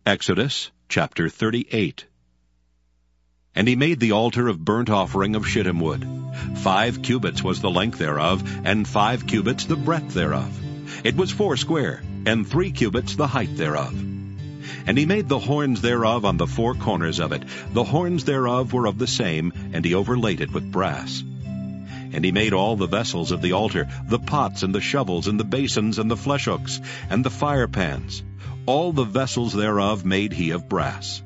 Exodus chapter 38. And he made the altar of burnt offering of shittim wood. 5 cubits was the length thereof, and 5 cubits the breadth thereof. It was 4 square, and 3 cubits the height thereof. And he made the horns thereof on the 4 corners of it. The horns thereof were of the same, and he overlaid it with brass. And he made all the vessels of the altar, the pots and the shovels and the basins and the flesh hooks and the fire pans. All the vessels thereof made he of brass.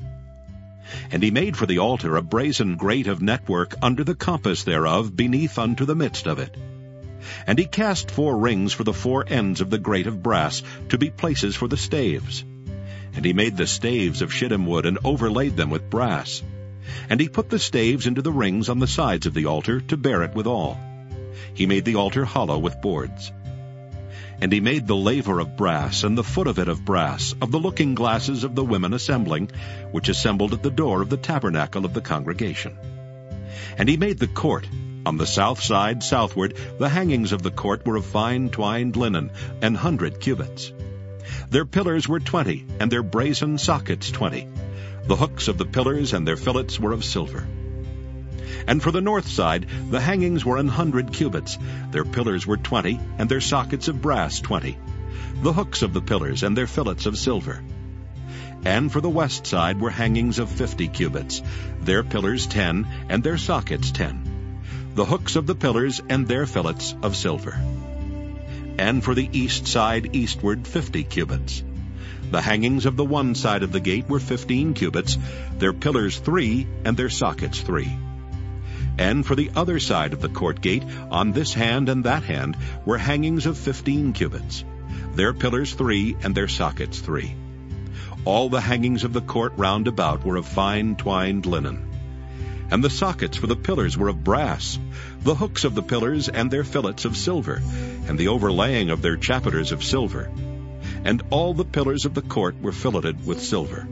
And he made for the altar a brazen grate of network under the compass thereof, beneath unto the midst of it. And he cast 4 rings for the 4 ends of the grate of brass, to be places for the staves. And he made the staves of shittim wood, and overlaid them with brass. And he put the staves into the rings on the sides of the altar, to bear it withal. He made the altar hollow with boards. And he made the laver of brass, and the foot of it of brass, of the looking glasses of the women assembling, which assembled at the door of the tabernacle of the congregation. And he made the court. On the south side southward, the hangings of the court were of fine twined linen, 100 cubits. Their pillars were 20, and their brazen sockets 20. The hooks of the pillars and their fillets were of silver. And for the north side, the hangings were 100 cubits. Their pillars were 20, and their sockets of brass 20. The hooks of the pillars and their fillets of silver. And for the west side were hangings of 50 cubits. Their pillars 10, and their sockets 10. The hooks of the pillars and their fillets of silver. And for the east side eastward 50 cubits. The hangings of the one side of the gate were 15 cubits, their pillars 3, and their sockets 3. And for the other side of the court gate, on this hand and that hand, were hangings of 15 cubits, their pillars 3, and their sockets 3. All the hangings of the court round about were of fine twined linen. And the sockets for the pillars were of brass, the hooks of the pillars and their fillets of silver, and the overlaying of their chapiters of silver. And all the pillars of the court were filleted with silver.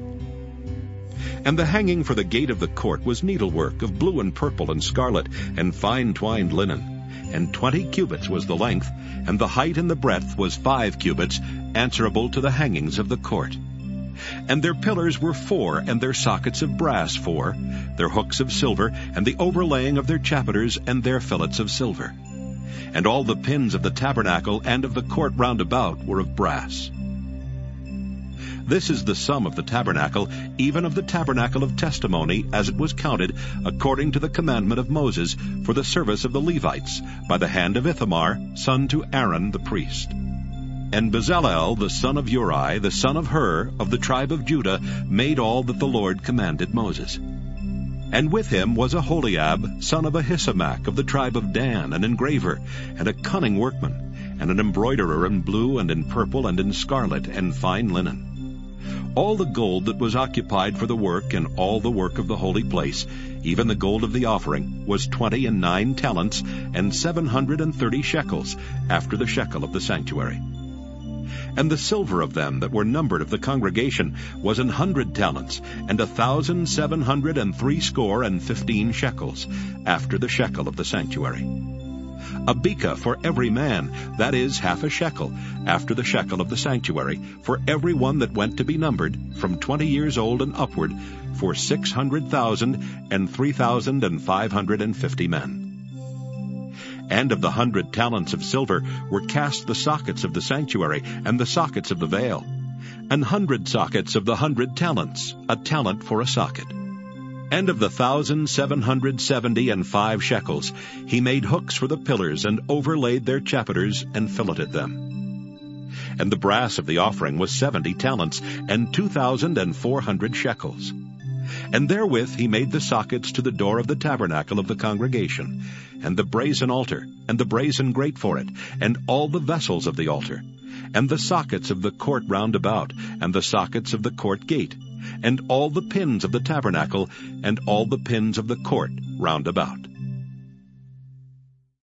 And the hanging for the gate of the court was needlework of blue and purple and scarlet, and fine twined linen. And 20 cubits was the length, and the height and the breadth was 5 cubits, answerable to the hangings of the court. And their pillars were 4, and their sockets of brass 4, their hooks of silver, and the overlaying of their chapiters and their fillets of silver. And all the pins of the tabernacle and of the court round about were of brass. This is the sum of the tabernacle, even of the tabernacle of testimony, as it was counted, according to the commandment of Moses, for the service of the Levites, by the hand of Ithamar, son to Aaron the priest. And Bezalel, the son of Uri, the son of Hur, of the tribe of Judah, made all that the Lord commanded Moses. And with him was Aholiab, son of Ahisamach, of the tribe of Dan, an engraver, and a cunning workman, and an embroiderer in blue and in purple and in scarlet and fine linen. All the gold that was occupied for the work and all the work of the holy place, even the gold of the offering, was 29 talents and 730 shekels, after the shekel of the sanctuary. And the silver of them that were numbered of the congregation was 100 talents, and 1,763 shekels, after the shekel of the sanctuary. A beka for every man, that is, half a shekel, after the shekel of the sanctuary, for every one that went to be numbered, from 20 years old and upward, for 600,000 and 3,550 men. And of the 100 talents of silver were cast the sockets of the sanctuary, and the sockets of the veil, 100 sockets of the 100 talents, a talent for a socket. And of the 1,775 shekels, he made hooks for the pillars, and overlaid their chapiters, and filleted them. And the brass of the offering was 70 talents, and 2,400 shekels. And therewith he made the sockets to the door of the tabernacle of the congregation, and the brazen altar, and the brazen grate for it, and all the vessels of the altar, and the sockets of the court round about, and the sockets of the court gate, and all the pins of the tabernacle, and all the pins of the court round about.